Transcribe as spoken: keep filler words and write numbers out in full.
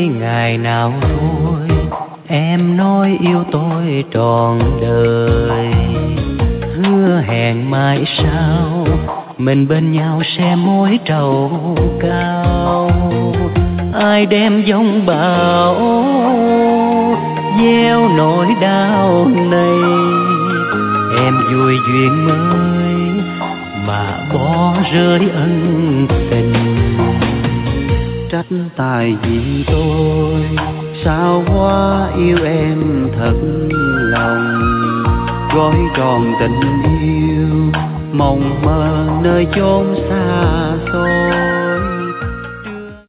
ngày nào thôi, em nói yêu tôi trọn đời. Hứa hẹn mai sau mình bên nhau sẽ mối trầu cao. Ai đem giông bão gieo nỗi đau này, em vui duyên mới mà bỏ rơi ân tình. Trách tại vì tôi sao quá yêu em thật lòng, gói tròn tình yêu mộng mơ nơi chốn xa xôi.